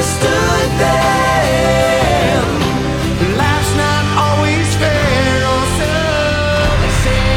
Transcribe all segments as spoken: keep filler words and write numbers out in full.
misunderstood them. Life's not always fair, or so they say.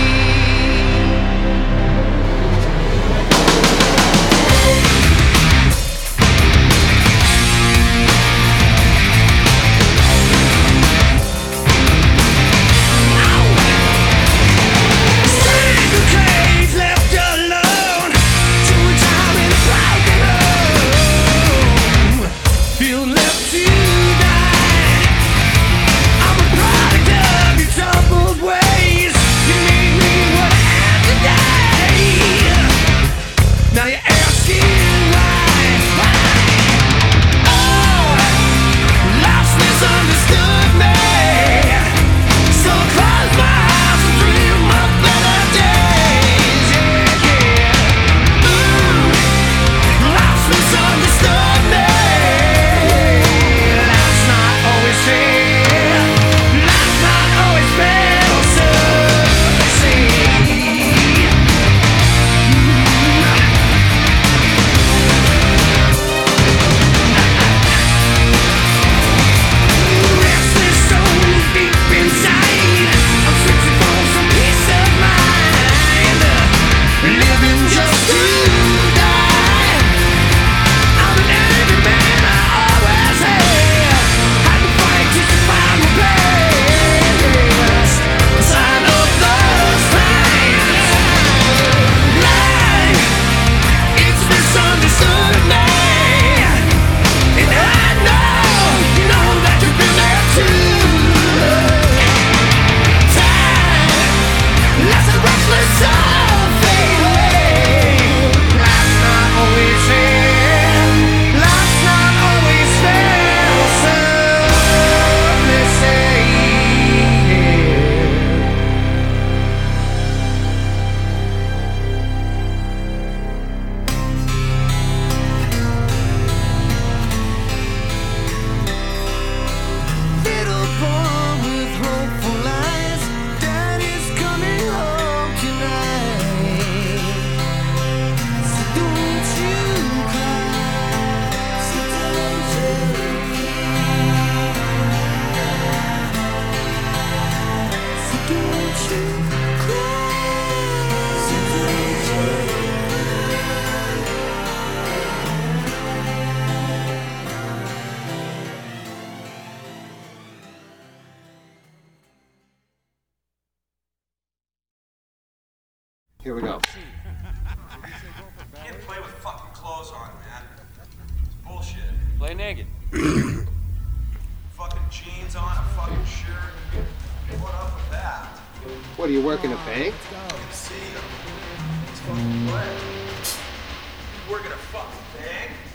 Single cage left alone, two time in a broken home. Feel left to die. I'm a product of your troubled ways. You made me what I am today. Now you're asking why, why? Oh, life's misunderstood me. So close my eyes and dream of better days. Yeah, yeah. Ooh, life's misunderstood me. Life's not always fair. Life's not always fair. So they say. Restless souls deep inside. I'm searching for some peace of mind. Living just to die. I'm an angry man, I always have. Had to fight to survive my past. Sign of those times. Life, it's misunderstood me. And I know, you know that you've been there too. Time, life's a restless soul, fade away. Life's not always fair. Life's not always fair. So they say. Little boy with hopeful eyes, Daddy's coming home tonight. So don't you cry. So don't you cry. So don't you cry. So don't you Here we go. Can't play with fucking clothes on, man. It's bullshit. Play naked. Fucking jeans on, a fucking shirt. What up with that? What, do you work in a bank? See, it's fucking play. You work at a fucking bank?